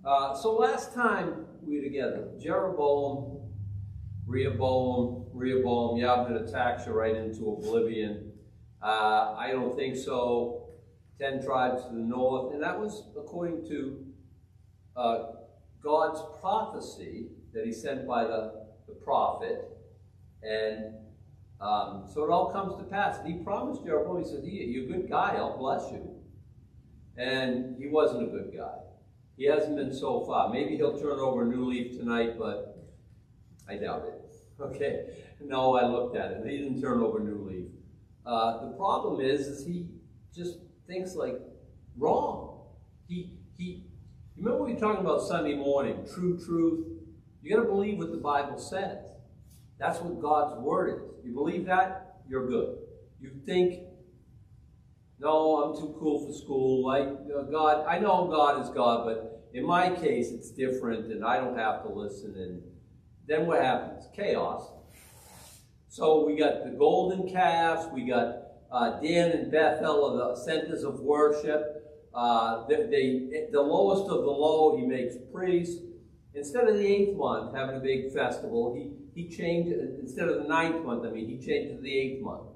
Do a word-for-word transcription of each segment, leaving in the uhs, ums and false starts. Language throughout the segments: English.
Uh, so last time we were together, Jeroboam, Rehoboam, Rehoboam, yeah, I'm going to tax you right into oblivion. Uh, I don't think so. Ten tribes to the north, and that was according to uh, God's prophecy that he sent by the, the prophet. And um, so it all comes to pass. And he promised Jeroboam, he said, you're a good guy, I'll bless you. And he wasn't a good guy. He hasn't been so far. Maybe he'll turn over a new leaf tonight, but I doubt it. Okay? No, I looked at it. He didn't turn over a new leaf. Uh, the problem is, is he just thinks like wrong. He, he, you remember we were talking about Sunday morning, true truth? You got to believe what the Bible says. That's what God's word is. You believe that, you're good. You think, no, I'm too cool for school. Like uh, God, I know God is God, but in my case, it's different, and I don't have to listen. And then what happens? Chaos. So we got the golden calves. We got uh, Dan and Bethel are the centers of worship. Uh, they, they, the lowest of the low, he makes priests. Instead of the eighth month having a big festival, he he changed instead of the ninth month. I mean, he changed it to the eighth month.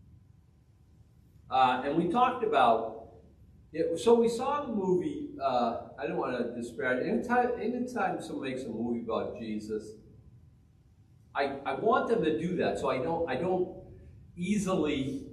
Uh, and we talked about it. So we saw the movie. Uh, I don't want to disparage. Anytime, anytime someone makes a movie about Jesus, I I want them to do that. So I don't I don't easily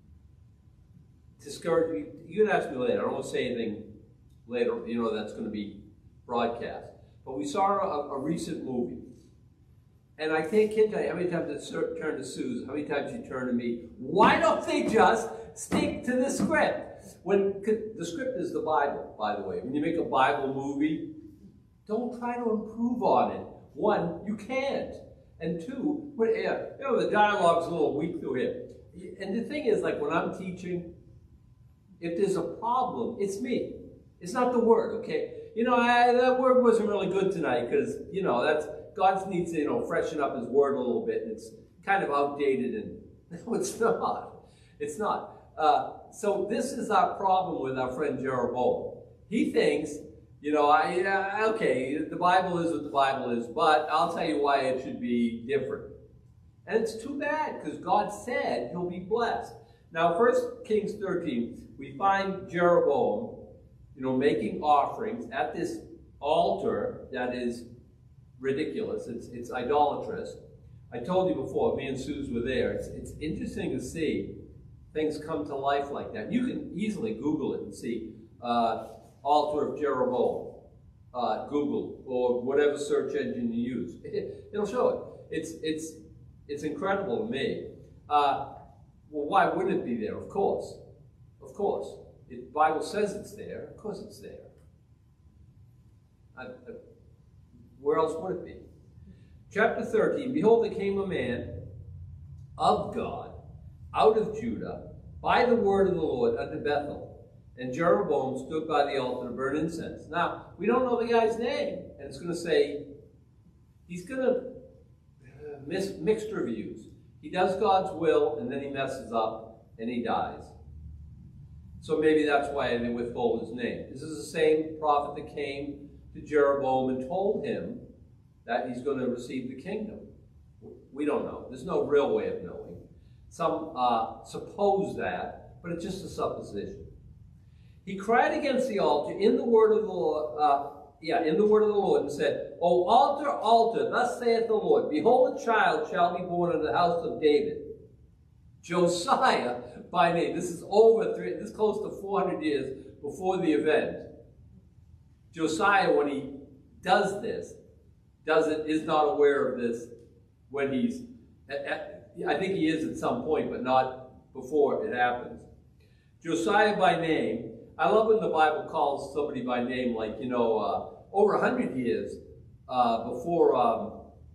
discourage you. You can ask me later. I don't want to say anything later. You know that's going to be broadcast. But we saw a, a recent movie. And I can't tell you how many times it turned to Susan, how many times she turned to me. Why don't they just stick to the script? When the script is the Bible, by the way. When you make a Bible movie, don't try to improve on it. One, you can't. And two, when, you know, the dialogue's a little weak through here. And the thing is, like when I'm teaching, if there's a problem, it's me. It's not the word, okay? You know, I, that word wasn't really good tonight because, you know, that's God needs to, you know, freshen up his word a little bit, and it's kind of outdated, and no, it's not. It's not. Uh, so this is our problem with our friend Jeroboam. He thinks, you know, I uh, okay, the Bible is what the Bible is, but I'll tell you why it should be different. And it's too bad because God said he'll be blessed. Now, First Kings thirteen, we find Jeroboam, you know, making offerings at this altar that is ridiculous. It's, it's idolatrous. I told you before, me and Suze were there. It's, it's interesting to see things come to life like that. You can easily Google it and see uh, altar of Jeroboam. Uh, Google or whatever search engine you use. It, it'll show it. It's, it's, it's incredible to me. Uh, well, why wouldn't it be there? Of course. Of course. The Bible says it's there. Of course it's there. I, I, where else would it be? Chapter thirteen, behold, there came a man of God out of Judah by the word of the Lord unto Bethel. And Jeroboam stood by the altar to burn incense. Now, we don't know the guy's name. And it's going to say, he's going to uh, miss mixed reviews. He does God's will, and then he messes up, and he dies. So maybe that's why they withhold his name. This is the same prophet that came to Jeroboam and told him that he's going to receive the kingdom. We don't know. There's no real way of knowing. Some uh, suppose that, but it's just a supposition. He cried against the altar in the word of the Lord, uh, yeah, in the word of the Lord, and said, O altar, altar, thus saith the Lord, behold, a child shall be born in the house of David, Josiah by name. This is over three, this is close to four hundred years before the event. Josiah, when he does this, does it, is not aware of this when he's, I think he is at some point, but not before it happens. Josiah by name. I love when the Bible calls somebody by name, like, you know, uh, over a hundred years uh, before, um,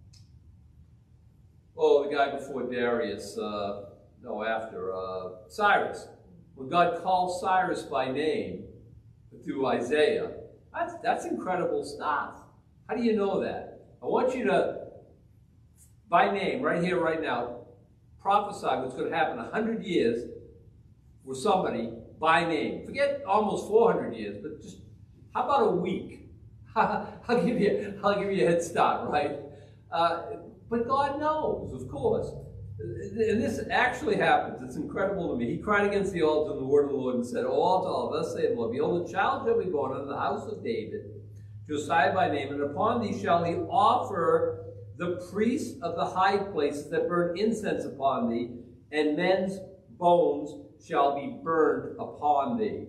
oh, the guy before Darius, uh, no, after, uh, Cyrus. When God calls Cyrus by name through Isaiah, that's, that's incredible stuff. How do you know that? I want you to, by name, right here, right now, prophesy what's going to happen a hundred years with somebody by name. Forget almost four hundred years, but just, how about a week? I'll give you, I'll give you a head start, right? Uh, but God knows, of course. And this actually happens. It's incredible to me. He cried against the altar in the word of the Lord and said, O altar, all thus saith the Lord, behold, a child shall be born unto the house of David, Josiah by name, and upon thee shall he offer the priests of the high places that burn incense upon thee, and men's bones shall be burned upon thee.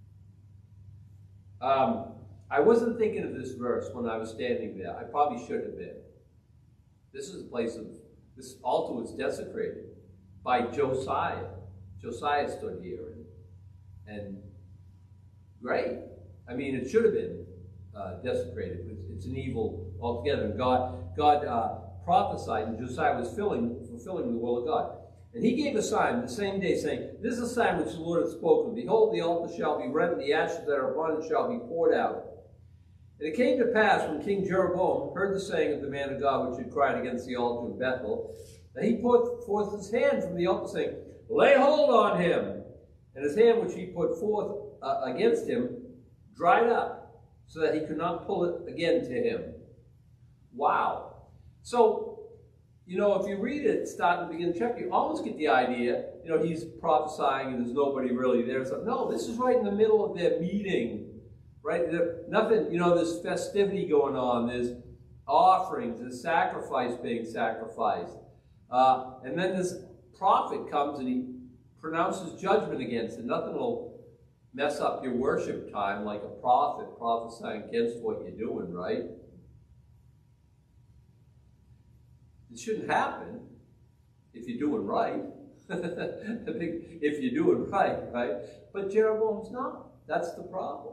Um, I wasn't thinking of this verse when I was standing there. I probably should have been. This is a place of, this altar was desecrated by Josiah. Josiah stood here, and, and great. I mean, it should have been uh, desecrated. It's, it's an evil altogether. And God, God uh, prophesied, and Josiah was filling, fulfilling the will of God. And he gave a sign the same day, saying, This is a sign which the Lord hath spoken. Behold, the altar shall be rent, and the ashes that are upon it shall be poured out. And it came to pass, when King Jeroboam heard the saying of the man of God, which had cried against the altar in Bethel, that he put forth his hand from the altar, saying, Lay hold on him. And his hand which he put forth uh, against him dried up, so that he could not pull it again to him. Wow. So, you know, if you read it, start at the beginning, check, you almost get the idea, you know, he's prophesying and there's nobody really there. So, no, this is right in the middle of their meeting. Right? There, nothing, you know, there's festivity going on, there's offerings, there's sacrifice being sacrificed. Uh, and then this prophet comes and he pronounces judgment against it. Nothing will mess up your worship time like a prophet prophesying against what you're doing, right? It shouldn't happen if you're doing right. If you're doing right, right? But Jeroboam's not. That's the problem.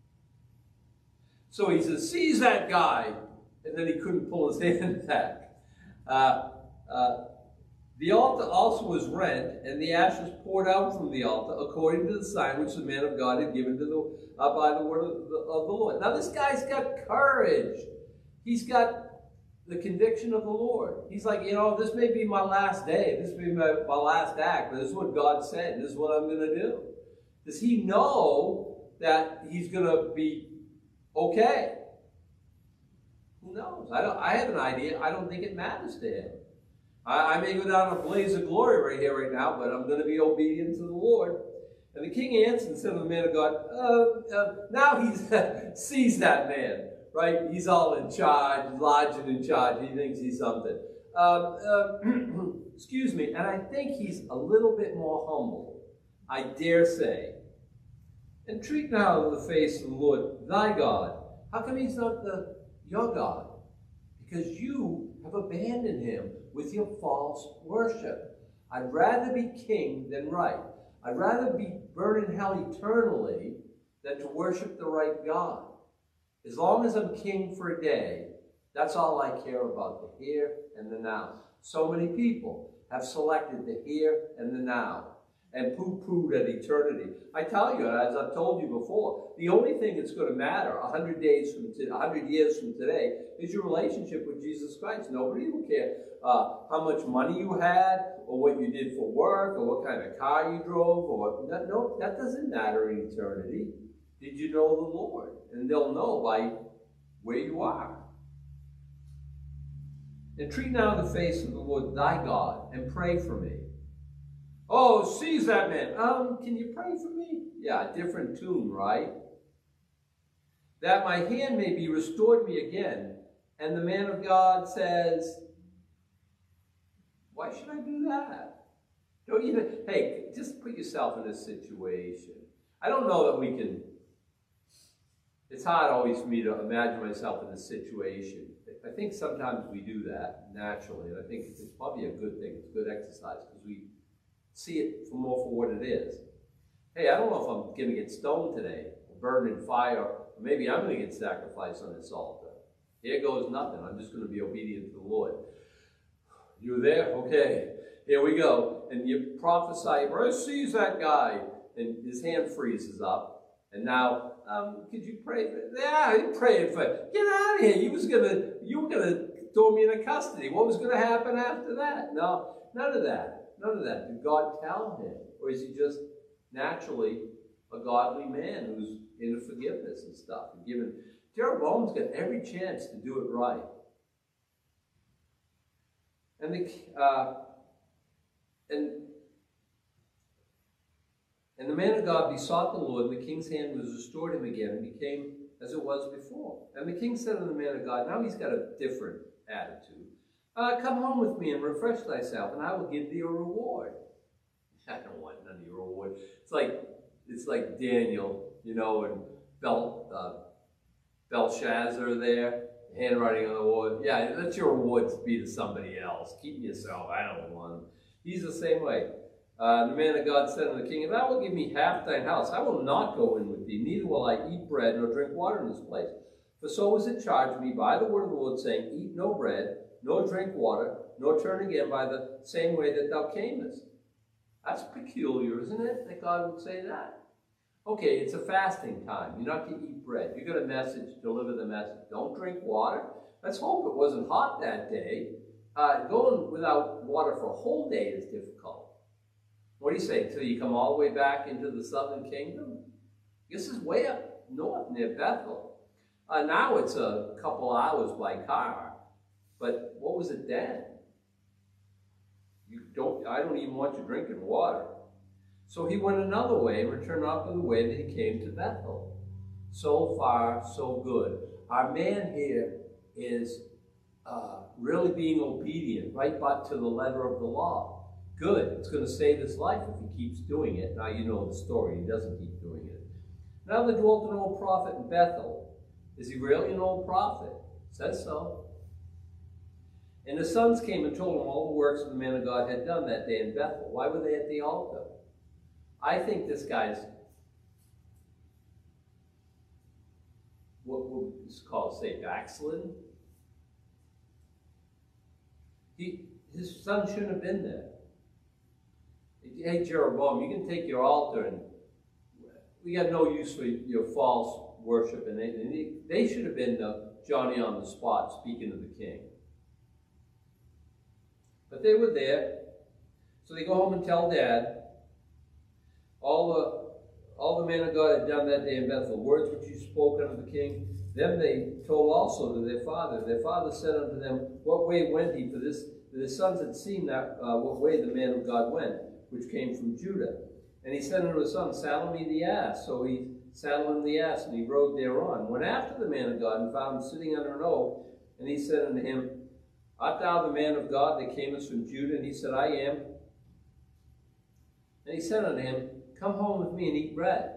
So he says, seize that guy. And then he couldn't pull his hand back. Uh, uh, the altar also was rent, and the ashes poured out from the altar, according to the sign which the man of God had given to the, uh, by the word of the, of the Lord. Now this guy's got courage. He's got the conviction of the Lord. He's like, you know, this may be my last day. This may be my, my last act, but this is what God said. This is what I'm going to do. Does he know that he's going to be okay? Who knows? I don't. I have an idea. I don't think it matters to him. I, I may go down a blaze of glory right here, right now, but I'm going to be obedient to the Lord. And the king answered and said to the man of God, uh, uh, now he sees that man, right? He's all in charge, lodging in charge. He thinks he's something. Um, uh, excuse me. And I think he's a little bit more humble, I dare say. Entreat now in the face of the Lord thy God. How come he's not the your God? Because you have abandoned him with your false worship. I'd rather be king than right. I'd rather be burned in hell eternally than to worship the right God. As long as I'm king for a day, that's all I care about, the here and the now. So many people have selected the here and the now and poo-pooed at eternity. I tell you, as I've told you before, the only thing that's going to matter a hundred days from today, a hundred years from today, is your relationship with Jesus Christ. Nobody will care uh, how much money you had, or what you did for work, or what kind of car you drove, or that, no, that doesn't matter in eternity. Did you know the Lord? And they'll know by where you are. Entreat now the face of the Lord thy God, and pray for me. Oh, seize that man. Um, can you pray for me? Yeah, different tune, right? That my hand may be restored me again. And the man of God says, why should I do that? Don't even, hey, just put yourself in this situation. I don't know that we can, it's hard always for me to imagine myself in this situation. I think sometimes we do that naturally, and I think it's probably a good thing. It's a good exercise, because we see it for more for what it is. Hey, I don't know if I'm going to get stoned today, or burned in fire, or maybe I'm going to get sacrificed on this altar. Here goes nothing. I'm just going to be obedient to the Lord. You there? Okay. Here we go. And you prophesy, bro, seize that guy. And his hand freezes up. And now, um, could you pray for, yeah, you prayed for, get out of here. You was going to, you were going to throw me into custody. What was going to happen after that? No, none of that. None of that. Did God tell him? Or is he just naturally a godly man who's into forgiveness and stuff, and given Jeroboam's got every chance to do it right. And the uh, and and the man of God besought the Lord, and the king's hand was restored him again, and became as it was before. And the king said unto the man of God, now he's got a different attitude. Uh, come home with me and refresh thyself, and I will give thee a reward. I don't want none of your reward. It's like it's like Daniel, you know, and Bel, uh, Belshazzar there, handwriting on the wall. Yeah, that's your reward to be to somebody else. Keep yourself. I don't want him. He's the same way. Uh, the man of God said unto the king, if thou wilt give me half thine house, I will not go in with thee, neither will I eat bread nor drink water in this place. For so was it charged me by the word of the Lord, saying, eat no bread, nor drink water, nor turn again by the same way that thou camest. That's peculiar, isn't it, that God would say that? Okay, it's a fasting time. You're not to eat bread. You got a message, deliver the message. Don't drink water. Let's hope it wasn't hot that day. Uh, going without water for a whole day is difficult. What do you say, until you come all the way back into the southern kingdom? This is way up north near Bethel. Uh, now it's a couple hours by car. But what was it then? You don't, I don't even want you drinking water. So he went another way and returned off the way that he came to Bethel. So far, so good. Our man here is uh, really being obedient, right back to the letter of the law. Good. It's going to save his life if he keeps doing it. Now you know the story. He doesn't keep doing it. Now there dwelt an old prophet in Bethel. Is he really an old prophet? Says so. And the sons came and told him all the works that the man of God had done that day in Bethel. Why were they at the altar? I think this guy's, what would it's called, say, backslidden? He, his son shouldn't have been there. Hey, Jeroboam, you can take your altar, and we got no use for your false worship. And they, and they, they should have been the Johnny on the spot speaking to the king. But they were there, so they go home and tell Dad all the all the man of God had done that day in Bethel, words which you spoke unto the king. Then they told also to their father. Their father said unto them, what way went he? For this, for the sons had seen that uh, what way the man of God went, which came from Judah. And he said unto his son, saddle me the ass. So he saddled him the ass, and he rode thereon. Went after the man of God, and found him sitting under an oak. And he said unto him, art thou the man of God that camest from Judah? And he said, I am. And he said unto him, come home with me and eat bread.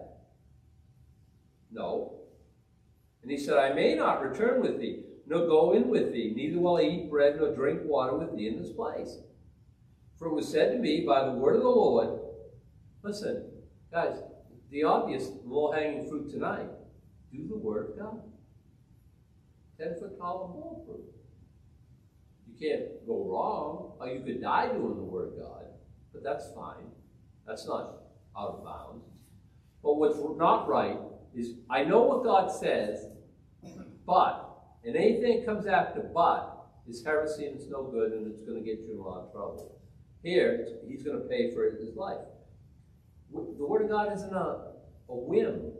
No. And he said, I may not return with thee, nor go in with thee, neither will I eat bread nor drink water with thee in this place. For it was said to me by the word of the Lord, listen, guys, the obvious low-hanging fruit tonight, do the word of God. Ten-foot tall and bulletproof. You can't go wrong, or you could die doing the word of God, but that's fine. That's not out of bounds. But what's not right is, I know what God says, but, and anything that comes after but is heresy and it's no good and it's going to get you in a lot of trouble. Here, he's going to pay for his life. The word of God isn't a, a whim.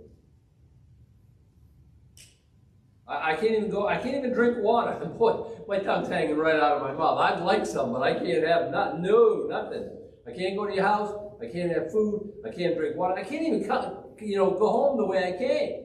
I, I can't even go, I can't even drink water. Boy, my tongue's hanging right out of my mouth. I'd like some, but I can't have nothing. No, nothing. I can't go to your house. I can't have food. I can't drink water. I can't even come, you know, go home the way I came.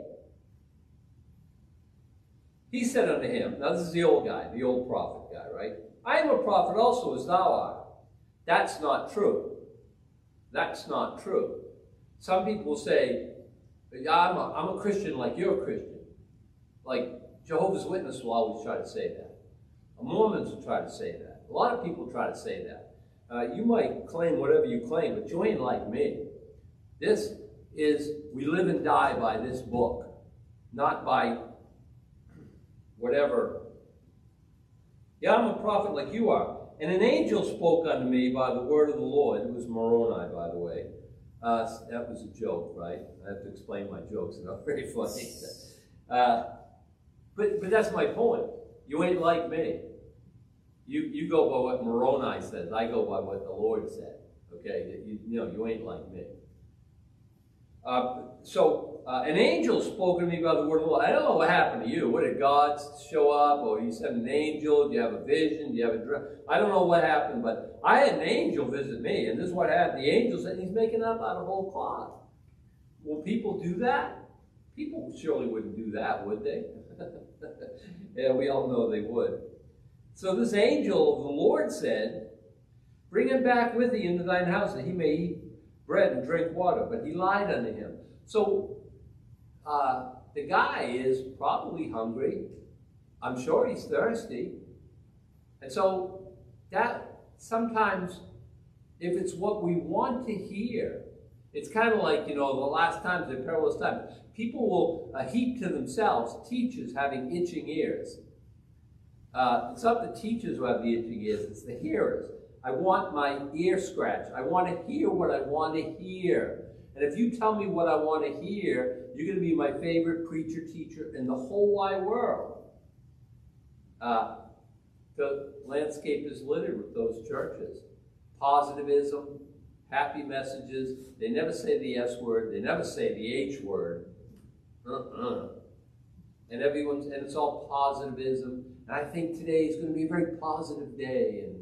He said unto him, now this is the old guy, the old prophet guy, right? I am a prophet also as thou art. That's not true. That's not true. Some people say, yeah, I'm a, I'm a Christian like you're a Christian. Like Jehovah's Witnesses will always try to say that. Mormons will try to say that. A lot of people try to say that. Uh, you might claim whatever you claim, but you ain't like me. This is, we live and die by this book, not by whatever. Yeah, I'm a prophet like you are. And an angel spoke unto me by the word of the Lord. It was Moroni, by the way. Uh, that was a joke, right? I have to explain my jokes. They're not very funny. Uh, but, but that's my point. You ain't like me. You, you go by what Moroni says. I go by what the Lord said. Okay? You, you know, you ain't like me. Uh, so uh, an angel spoke to me about the word of the Lord. I don't know what happened to you. What, did God show up, or you sent an angel? Do you have a vision? Do you have a dream? I don't know what happened, but I had an angel visit me, and this is what happened. The angel said he's making up out of whole cloth. Will people do that? People surely wouldn't do that, would they? Yeah, we all know they would. So this angel of the Lord said, bring him back with thee into thine house, that he may eat bread and drink water. But he lied unto him. So uh, the guy is probably hungry. I'm sure he's thirsty. And so that sometimes, if it's what we want to hear, it's kind of like, you know, the last times, the perilous times, people will uh, heap to themselves teachers having itching ears. Uh, it's not the teachers who have the itching ears, it's the hearers. I want my ear scratched. I want to hear what I want to hear. And if you tell me what I want to hear, you're going to be my favorite preacher, teacher in the whole wide world. Uh, the landscape is littered with those churches. Positivism, happy messages. They never say the S word. They never say the H word. Uh-uh. And everyone's, and it's all positivism. And I think today is going to be a very positive day. And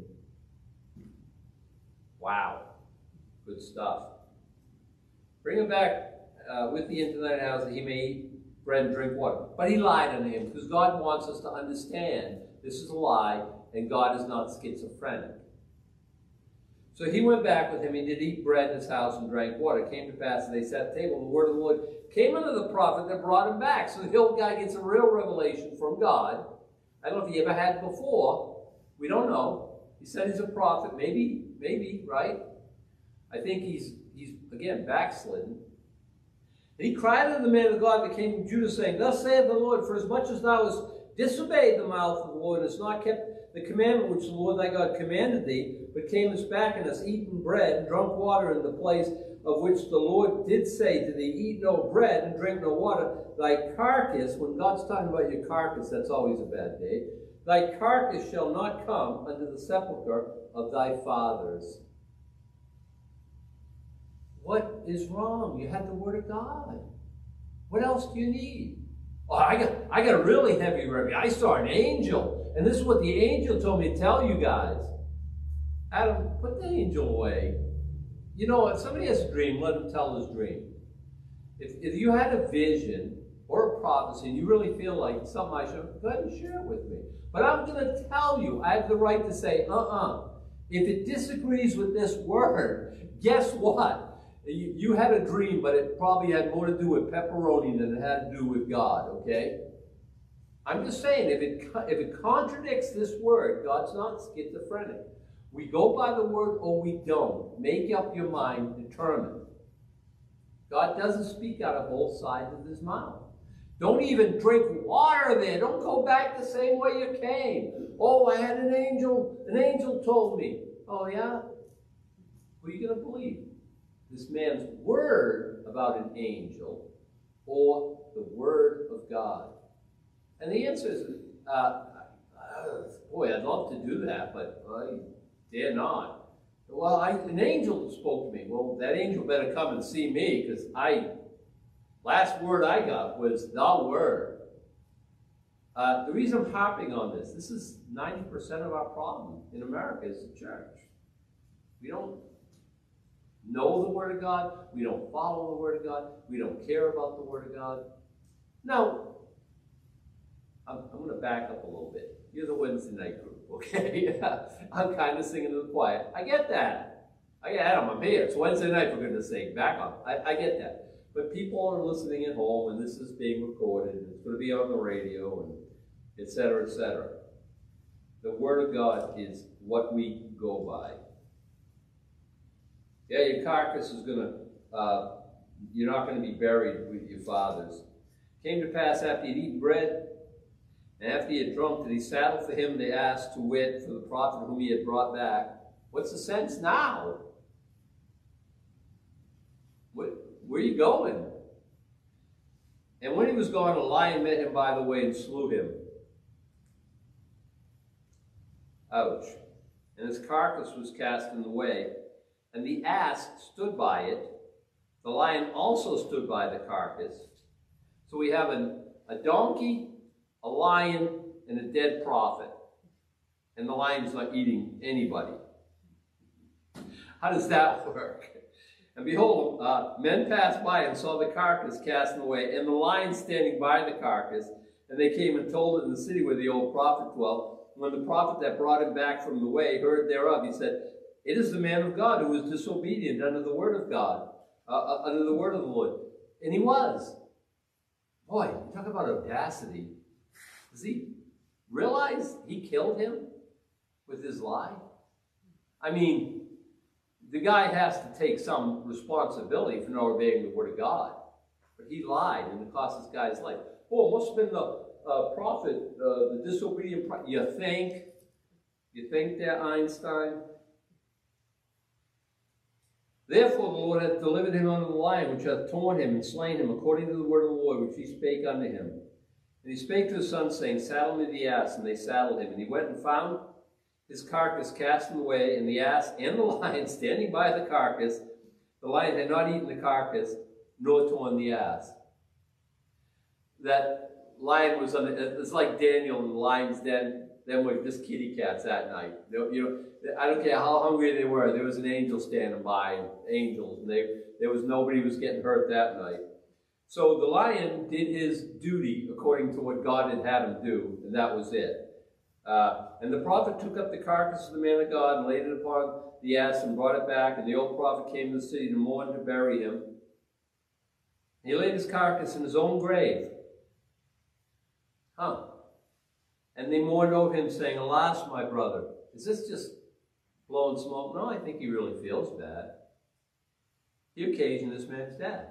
wow, good stuff. Bring him back uh, with thee into thine house, that he may eat bread and drink water. But he lied unto him, because God wants us to understand this is a lie, and God is not schizophrenic. So he went back with him. He did eat bread in his house and drank water. It came to pass that they sat at table, and the word of the Lord came unto the prophet that brought him back. So the old guy gets a real revelation from God. I don't know if he ever had before. We don't know. He said he's a prophet. Maybe, maybe, right? I think he's, he's again, backslidden. And he cried unto the man of God that came from Judah, saying, Thus saith the Lord, for as much as thou hast disobeyed the mouth of the Lord, and hast not kept the commandment which the Lord thy God commanded thee, but camest back and hast eaten bread and drunk water in the place of which the Lord did say to thee, Eat no bread and drink no water, thy carcass, when God's talking about your carcass, that's always a bad day, thy carcass shall not come unto the sepulchre of thy fathers. What is wrong? You had the word of God. What else do you need? Oh, I got, I got a really heavy rebuke. I saw an angel, and this is what the angel told me to tell you guys. Adam, put the angel away. You know, if somebody has a dream, let him tell his dream. If, if you had a vision or a prophecy, and you really feel like something I should, go ahead and share it with me. But I'm going to tell you, I have the right to say, uh-uh. If it disagrees with this word, guess what? You, you had a dream, but it probably had more to do with pepperoni than it had to do with God, okay? I'm just saying, if it, if it contradicts this word, God's not schizophrenic. We go by the word or we don't. Make up your mind, determine. God doesn't speak out of both sides of his mouth. Don't even drink water there. Don't go back the same way you came. Oh, I had an angel. An angel told me. Oh, yeah? Who are you going to believe? This man's word about an angel or the word of God? And the answer is, uh, uh, boy, I'd love to do that, but I dare not. Well, I, an angel spoke to me. Well, that angel better come and see me, because I, last word I got was the word. Uh, the reason I'm harping on this, this is ninety percent of our problem in America is the church. We don't know the Word of God. We don't follow the Word of God. We don't care about the Word of God. Now, I'm, I'm going to back up a little bit. You're the Wednesday night group, okay? I'm kind of singing to the choir. I get that. I get Adam, I'm here. It's Wednesday night, for goodness sake. Back up. I, I get that. But people are listening at home, and this is being recorded, and it's going to be on the radio, and et cetera, et cetera. The Word of God is what we go by. Yeah, your carcass is going to, uh, you're not going to be buried with your fathers. Came to pass after he had eaten bread, and after he had drunk, that he saddled for him the ass, to wit, for the prophet whom he had brought back. What's the sense now? What, where are you going? And when he was gone, a lion met him by the way and slew him. Ouch. And his carcass was cast in the way. And the ass stood by it, The lion also stood by the carcass. So we have a, a donkey, a lion, and a dead prophet. And the lion's not eating anybody. How does that work? And behold, uh, men passed by and saw the carcass cast away, and the lion standing by the carcass. And they came and told it in the city where the old prophet dwelt. When the prophet that brought him back from the way heard thereof, he said, "It is the man of God who was disobedient unto the word of God, uh, uh, unto the word of the Lord." And he was. Boy, you talk about audacity. Does he realize he killed him with his lie? I mean, the guy has to take some responsibility for not obeying the word of God. But he lied, and it cost this guy's life. Oh, it must have been the uh, prophet, uh, the disobedient prophet. You think? You think that, Einstein? Therefore the Lord hath delivered him unto the lion, which hath torn him and slain him, according to the word of the Lord, which he spake unto him. And he spake to his son, saying, "Saddle me the ass." And they saddled him. And he went and found his carcass cast away, and the ass and the lion standing by the carcass. The lion had not eaten the carcass, nor torn the ass. That lion was on the, it's like Daniel in the lion's den. Then were just kitty cats that night. You know, I don't care how hungry they were. There was an angel standing by, angels, and they, there was nobody who was getting hurt that night. So the lion did his duty according to what God had had him do, and that was it. Uh, and the prophet took up the carcass of the man of God and laid it upon the ass and brought it back. And the old prophet came to the city to mourn to bury him. He laid his carcass in his own grave. Huh. And they mourned over him, saying, "Alas, my brother." Is this just blowing smoke? No, I think he really feels bad. He occasioned this man's death.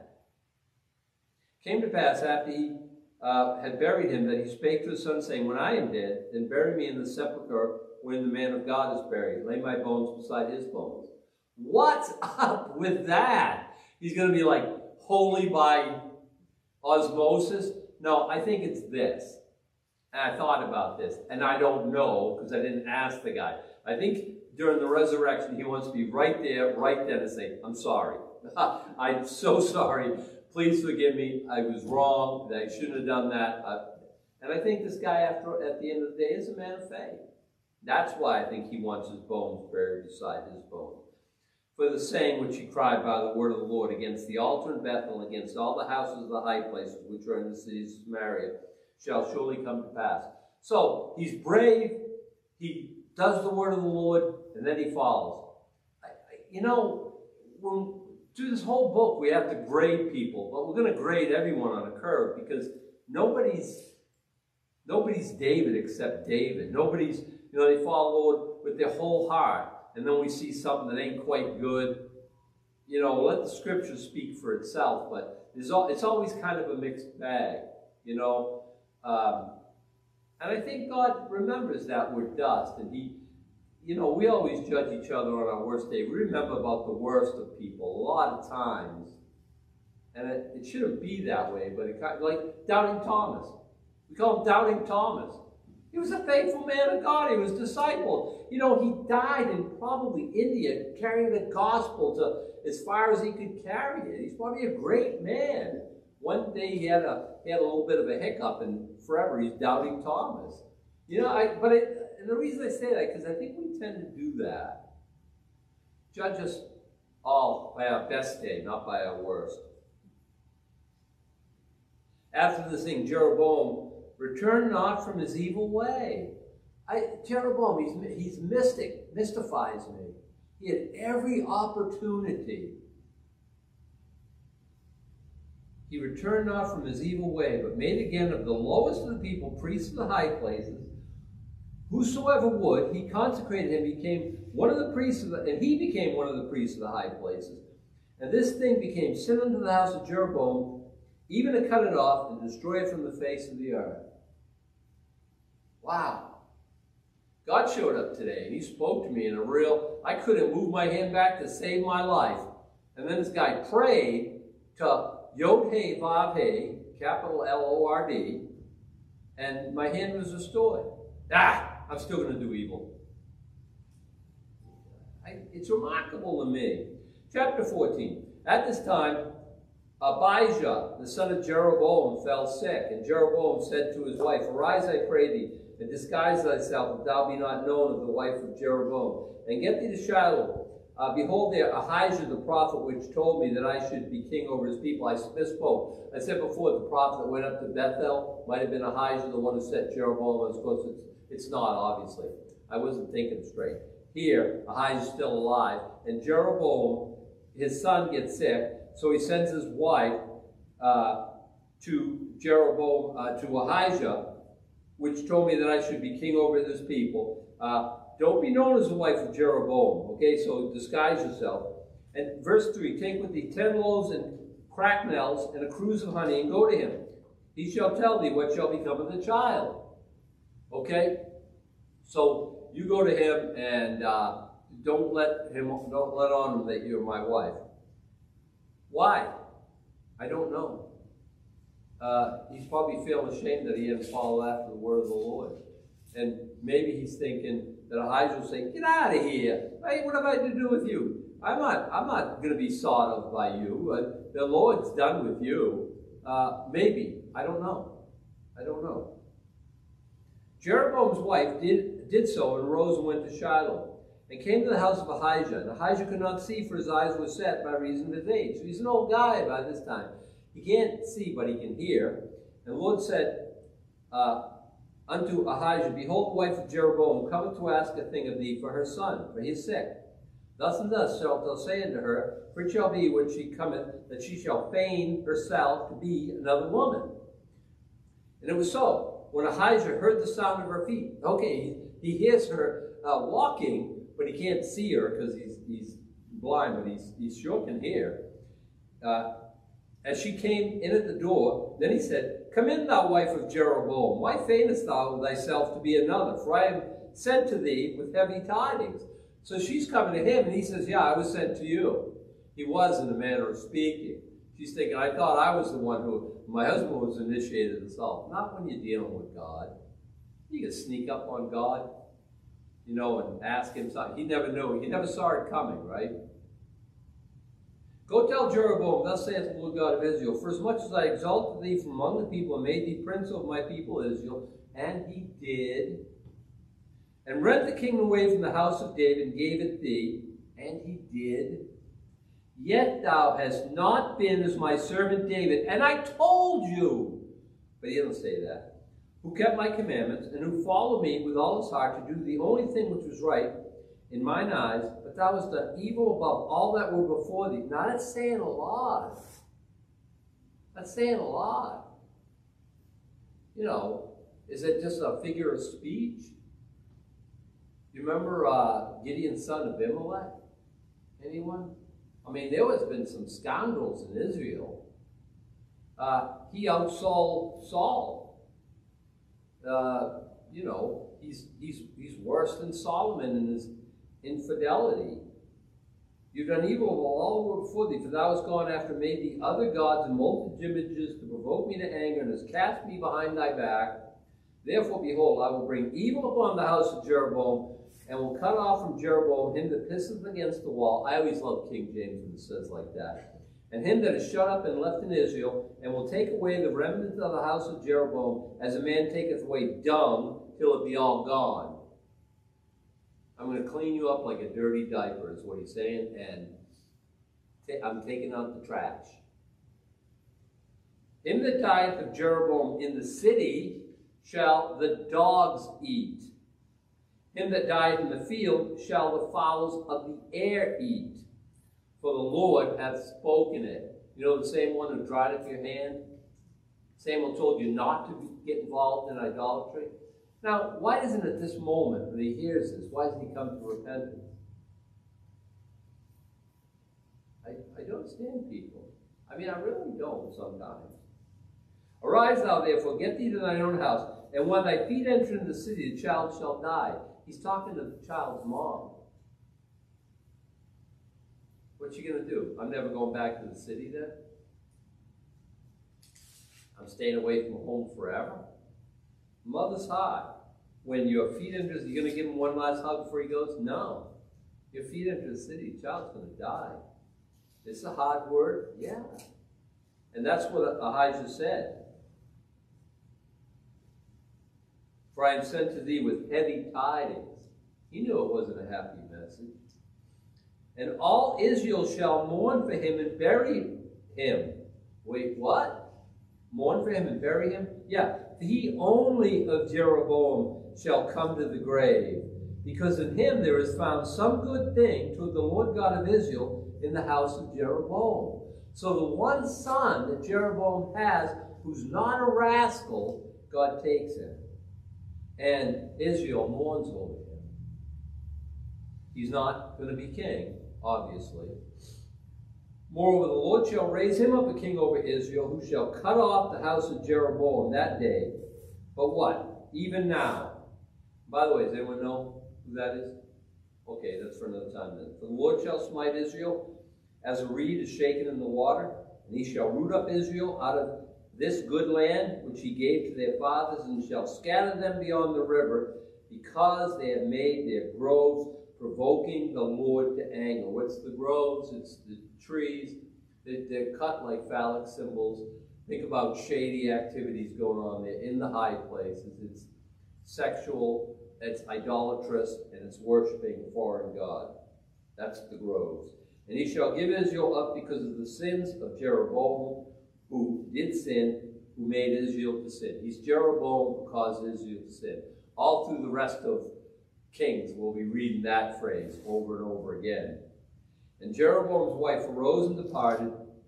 It came to pass after he uh, had buried him that he spake to his son, saying, "When I am dead, then bury me in the sepulchre wherein the man of God is buried. Lay my bones beside his bones." What's up with that? He's going to be like holy by osmosis? No, I think it's this. And I thought about this, and I don't know because I didn't ask the guy. I think during the resurrection, he wants to be right there, right then, and say, "I'm sorry. I'm so sorry. Please forgive me. I was wrong. I shouldn't have done that." Uh, and I think this guy, after at the end of the day, is a man of faith. That's why I think he wants his bones buried beside his bones. For the saying which he cried by the word of the Lord against the altar in Bethel, against all the houses of the high places which are in the cities of Samaria, shall surely come to pass. So he's brave, he does the word of the Lord, and then he follows. I, I, you know, when, through this whole book, we have to grade people, but we're going to grade everyone on a curve because nobody's nobody's David except David. Nobody's, you know, they follow the Lord with their whole heart, and then we see something that ain't quite good. You know, let the scripture speak for itself, but there's all, it's always kind of a mixed bag, you know. Um, and I think God remembers that we're dust, and he, you know, we always judge each other on our worst day. We remember about the worst of people a lot of times, and it, it shouldn't be that way, but it kind of, like Doubting Thomas. We call him Doubting Thomas. He was a faithful man of God. He was discipled. You know, he died in probably India carrying the gospel to as far as he could carry it. He's probably a great man. One day he had a he had a little bit of a hiccup, and forever he's Doubting Thomas. You know, I but it, and the reason I say that because I think we tend to do that. Judge us all by our best day, not by our worst. After this thing, Jeroboam returned not from his evil way. I, Jeroboam, he's he's mystic, mystifies me. He had every opportunity. He returned not from his evil way, but made again of the lowest of the people priests of the high places. Whosoever would, he consecrated him, became one of the priests of the, and he became one of the priests of the high places. And this thing became sin unto the house of Jeroboam, even to cut it off and destroy it from the face of the earth. Wow. God showed up today, and he spoke to me in a real, I couldn't move my hand back to save my life. And then this guy prayed to Yod-Heh, Vav-Heh, capital L O R D, and my hand was restored. Ah, I'm still going to do evil. I, it's remarkable to me. Chapter fourteen. At this time, Abijah, the son of Jeroboam, fell sick, and Jeroboam said to his wife, Arise, I pray thee, and disguise thyself, that thou be not known of the wife of Jeroboam, and get thee to Shiloh. Uh, behold there Ahijah the prophet, which told me that I should be king over his people. I misspoke. I said before the prophet that went up to Bethel might have been Ahijah, the one who set Jeroboam on his course. It's, it's not, obviously. I wasn't thinking straight. Here, Ahijah's still alive, and Jeroboam, his son, gets sick, so he sends his wife uh, to Jeroboam, uh, to Ahijah, which told me that I should be king over this people. Uh, don't be known as the wife of Jeroboam, okay? So disguise yourself. And verse three, take with thee ten loaves and cracknels and a cruse of honey, and go to him. He shall tell thee what shall become of the child. Okay? So you go to him and uh, don't let him, don't let on him that you're my wife. Why? I don't know. Uh, he's probably feeling ashamed that he hadn't followed after the word of the Lord. And maybe he's thinking that Ahijah will say, get out of here. Hey, what have I to do with you? I'm not, I'm not going to be sought of by you. Uh, the Lord's done with you. Uh, maybe. I don't know. I don't know. Jeroboam's wife did, did so and rose and went to Shiloh, and came to the house of Ahijah. And Ahijah could not see, for his eyes were set by reason of his age. So he's an old guy by this time. He can't see, but he can hear. And the Lord said uh, unto Ahijah, Behold, the wife of Jeroboam cometh to ask a thing of thee for her son, for he is sick. Thus and thus shalt thou say unto her, For it shall be when she cometh, that she shall feign herself to be another woman. And it was so. When Ahijah heard the sound of her feet, okay, he, he hears her uh, walking, but he can't see her because he's, he's blind, but he's, he sure can hear. Uh, as she came in at the door, then he said, Come in, thou wife of Jeroboam. Why feignest thou thyself to be another? For I am sent to thee with heavy tidings. So she's coming to him, and he says, Yeah, I was sent to you. He was, in a manner of speaking. She's thinking, I thought I was the one who, my husband was initiated assault. Not when you're dealing with God. You can sneak up on God, you know, and ask him something. He never knew. He never saw it coming, right? Go tell Jeroboam, thus saith the Lord God of Israel, For as much as I exalted thee from among the people, and made thee prince over my people Israel, and he did, and rent the kingdom away from the house of David, and gave it thee, and he did, yet thou hast not been as my servant David, and I told you, but he doesn't say that, who kept my commandments, and who followed me with all his heart to do the only thing which was right in mine eyes, but thou hast done evil above all that were before thee. Now that's saying a lot. That's saying a lot. You know, is it just a figure of speech? You remember uh, Gideon's son Abimelech? Anyone? I mean, there has been some scoundrels in Israel. Uh, he outsold Saul. Uh, you know, he's, he's, he's worse than Solomon in his infidelity. You've done evil of all the world before thee, for thou hast gone after made thee other gods and molten images to provoke me to anger, and hast cast me behind thy back. Therefore, behold, I will bring evil upon the house of Jeroboam, and will cut off from Jeroboam him that pisseth against the wall. I always love King James when it says like that. And him that is shut up and left in Israel, and will take away the remnant of the house of Jeroboam, as a man taketh away dung, till it be all gone. I'm going to clean you up like a dirty diaper, is what he's saying, and I'm taking out the trash. Him that dieth of Jeroboam in the city shall the dogs eat. Him that dieth in the field shall the fowls of the air eat. For the Lord hath spoken it. You know, the same one who dried up your hand? Same one told you not to get involved in idolatry? Now, why isn't it this moment when he hears this? Why doesn't he come to repentance? I, I don't understand people. I mean, I really don't sometimes. Arise thou therefore, get thee to thine own house, and when thy feet enter into the city, the child shall die. He's talking to the child's mom. What's she going to do? I'm never going back to the city then? I'm staying away from home forever? Mother's heart. When your feet enter, you're going to give him one last hug before he goes? No. Your feet enter the city, the child's going to die. It's a hard word? Yeah. And that's what Ahijah said. For I am sent to thee with heavy tidings. He knew it wasn't a happy message. And all Israel shall mourn for him and bury him. Wait, what? Mourn for him and bury him? Yeah. He only of Jeroboam shall come to the grave, because in him there is found some good thing to the Lord God of Israel in the house of Jeroboam. So the one son that Jeroboam has, who's not a rascal, God takes him. And Israel mourns over him. He's not going to be king, obviously. Moreover, the Lord shall raise him up a king over Israel, who shall cut off the house of Jeroboam that day. But what? Even now. By the way, does anyone know who that is? Okay, that's for another time then. For the Lord shall smite Israel as a reed is shaken in the water, and he shall root up Israel out of this good land which he gave to their fathers, and shall scatter them beyond the river, because they have made their groves provoking the Lord to anger. What's the groves? It's the trees. They're cut like phallic symbols. Think about shady activities going on there in the high places. It's sexual, it's idolatrous, and it's worshiping a foreign god. That's the groves. And he shall give Israel up because of the sins of Jeroboam, who did sin, who made Israel to sin. He's Jeroboam who caused Israel to sin. All through the rest of Kings, we'll be reading that phrase over and over again. And Jeroboam's wife arose and departed,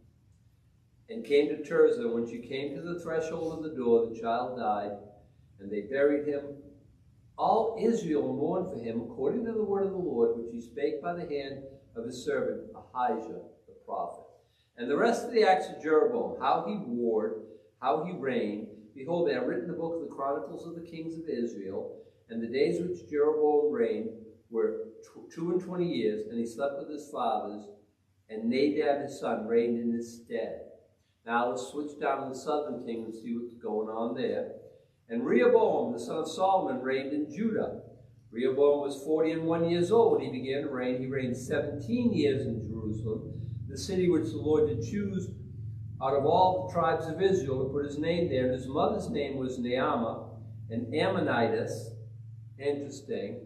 and came to Tirzah. When she came to the threshold of the door, the child died, and they buried him. All Israel mourned for him, according to the word of the Lord, which he spake by the hand of his servant Ahijah the prophet. And the rest of the acts of Jeroboam, how he warred, how he reigned, behold, they are written in the book of the Chronicles of the Kings of Israel. And the days which Jeroboam reigned were two and twenty years, and he slept with his fathers, and Nadab his son reigned in his stead. Now let's switch down to the southern kingdom and see what's going on there. And Rehoboam, the son of Solomon, reigned in Judah. Rehoboam was forty and one years old when he began to reign. He reigned seventeen years in Jerusalem, the city which the Lord did choose out of all the tribes of Israel to put his name there. And his mother's name was Naamah, an Ammonitess. Interesting.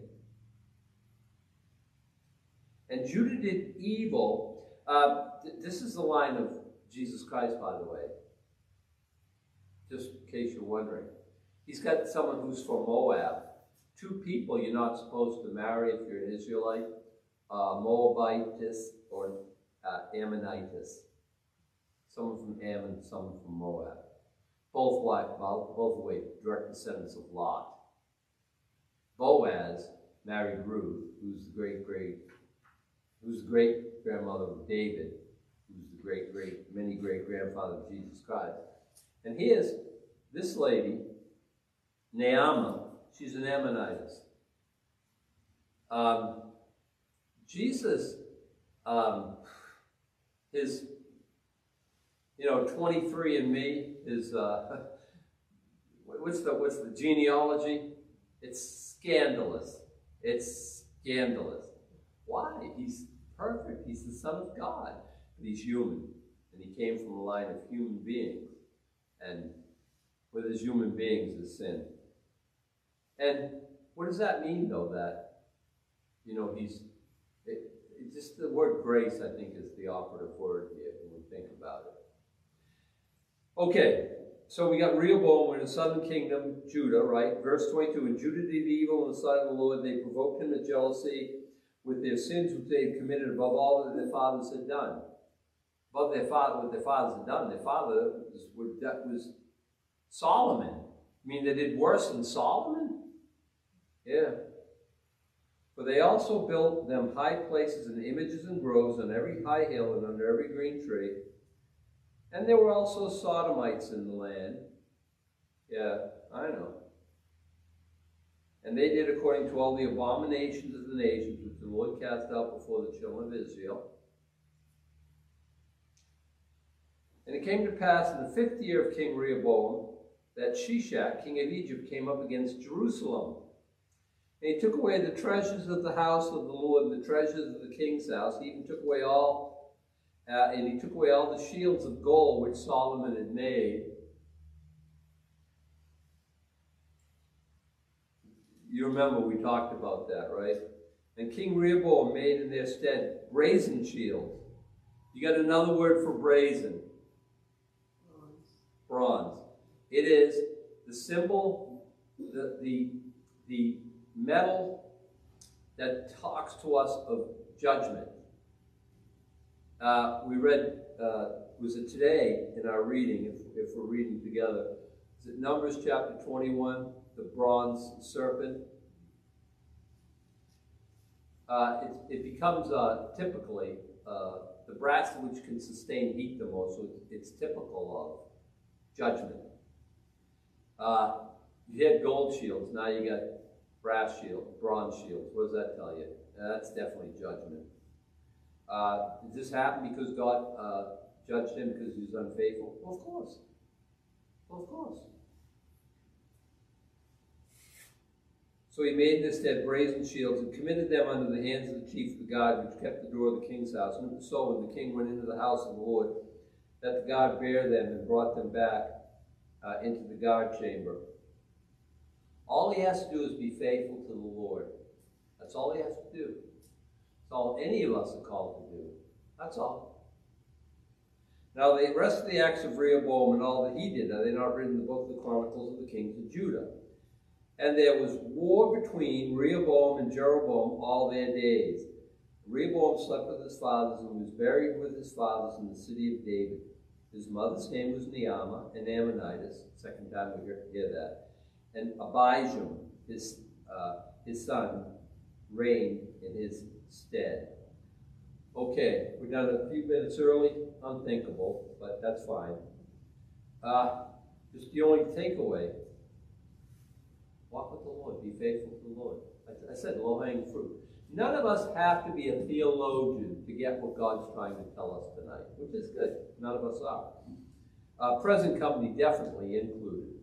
And Judah did evil. Uh, th this is the line of Jesus Christ, by the way. Just in case you're wondering. He's got someone who's from Moab. Two people you're not supposed to marry if you're an Israelite. Uh, Moabitess or uh, Ammonitis. Someone from Ammon, someone from Moab. Both wife, both away, direct descendants of Lot. Boaz married Ruth, who's the great great, who's the great grandmother of David, who's the great great, many great grandfather of Jesus Christ. And here's this lady, Naamah. She's an Ammonitess. Um, Jesus, um, his, you know, twenty-three and me, his, uh, what's the what's the genealogy? It's scandalous. It's scandalous. Why? He's perfect. He's the Son of God. But he's human. And he came from a line of human beings. And with his human beings is sin. And what does that mean, though, that, you know, he's, it, it just the word grace, I think, is the operative word here when we think about it. Okay. So we got Rehoboam in the southern kingdom, Judah, right? Verse twenty-two, and Judah did evil in the sight of the Lord. They provoked him to jealousy with their sins which they had committed above all that their fathers had done. Above their father, what their fathers had done. Their father was, was Solomon. I mean, they did worse than Solomon? Yeah. For they also built them high places and images and groves on every high hill and under every green tree. And there were also Sodomites in the land. Yeah, I know. And they did according to all the abominations of the nations which the Lord cast out before the children of Israel. And it came to pass in the fifth year of King Rehoboam that Shishak, king of Egypt, came up against Jerusalem. And he took away the treasures of the house of the Lord and the treasures of the king's house. He even took away all Uh, and he took away all the shields of gold which Solomon had made. You remember we talked about that, right? And King Rehoboam made in their stead brazen shields. You got another word for brazen. Bronze. Bronze. It is the symbol, the, the, the metal that talks to us of judgment. Uh, we read, uh, was it today in our reading, if, if we're reading together, is it Numbers chapter twenty-one, the bronze serpent? Uh, it, it becomes uh, typically uh, the brass which can sustain heat the most, so it's, it's typical of judgment. Uh, you had gold shields, now you got brass shields, bronze shields. What does that tell you? Uh, that's definitely judgment. Uh, did this happen because God uh, judged him because he was unfaithful? Well, of course. Well, of course. So he made in their stead brazen shields and committed them under the hands of the chief of the guard, which kept the door of the king's house. And it was so when the king went into the house of the Lord, that the guard bare them and brought them back uh, into the guard chamber. All he has to do is be faithful to the Lord. That's all he has to do. That's all any of us are called to do. That's all. Now the rest of the acts of Rehoboam and all that he did, are they not written in the book of the Chronicles of the Kings of Judah? And there was war between Rehoboam and Jeroboam all their days. Rehoboam slept with his fathers and was buried with his fathers in the city of David. His mother's name was Neamah, an Ammonitess. Second time we hear, hear that. And Abijam, his, uh, his son, reigned in his stead. Okay, we're done a few minutes early. Unthinkable, but that's fine. Uh, just the only takeaway. Walk with the Lord. Be faithful to the Lord. I, I said low-hanging fruit. None of us have to be a theologian to get what God's trying to tell us tonight, which is good. None of us are. Uh, present company definitely included.